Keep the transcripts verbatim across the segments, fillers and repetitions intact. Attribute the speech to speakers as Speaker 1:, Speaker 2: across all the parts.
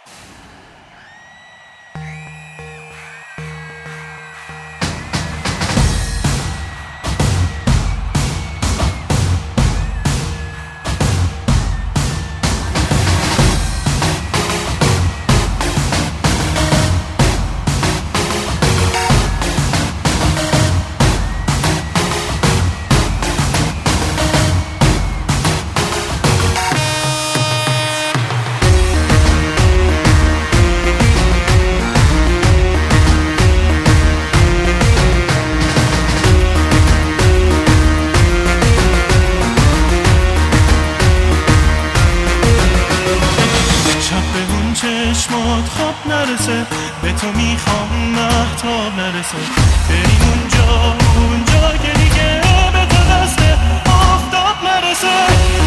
Speaker 1: چشمات خواب نرسه، به تو میخوام مهتاب نرسه، بریم اونجا اونجا که دیگه به تو دست آفتاب نرسه.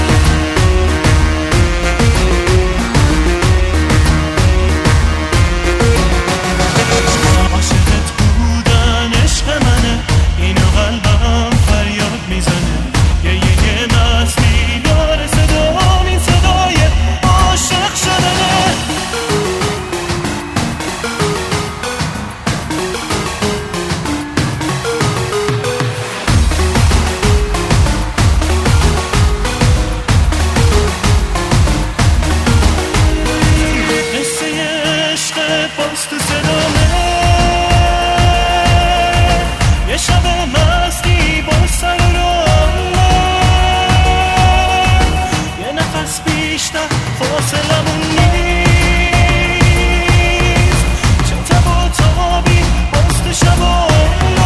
Speaker 1: عاشقت بودن عشق منه، اینو قلبم فریاد میزنه، یه یه یه مستی داره صدام، این صدای عاشق شدنه. باز تو صدامه، یه شب مستی با سر و راه، یه نفس بیشتر فاصلمون نیست، چه تب و تابی باز تو شبامه،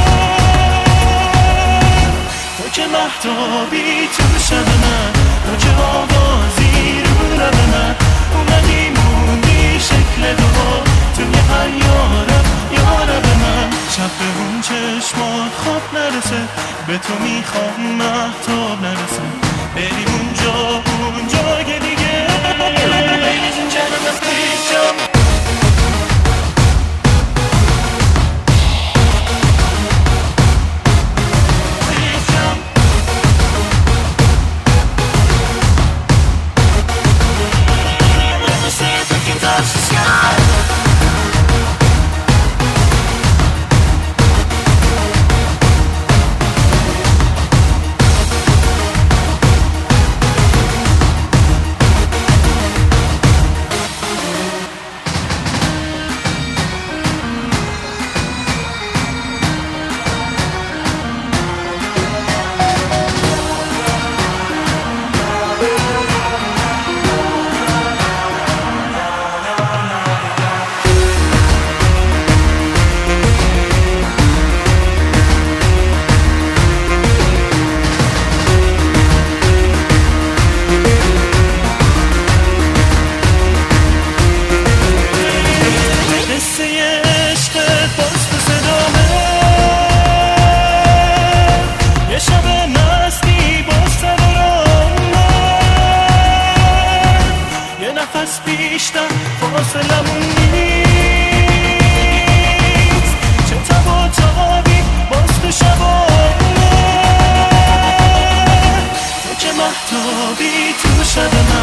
Speaker 1: تو که مهتابی تو شب من، تو که آوازی رو لب من، اومدی موندی شکل دو توی هر یارم یاره به من. شب به اون چشمات خواب نرسه، به تو میخوام مهتاب نرسه، بریم اونجا اونجا که دیگه Ladies and gentlemen, please jump. Please jump. Let me see if we can touch the sky. بیشتر فاصلمون نیست، چه تب و تابی باز تو شبامه، تو که مهتابی تو شب من.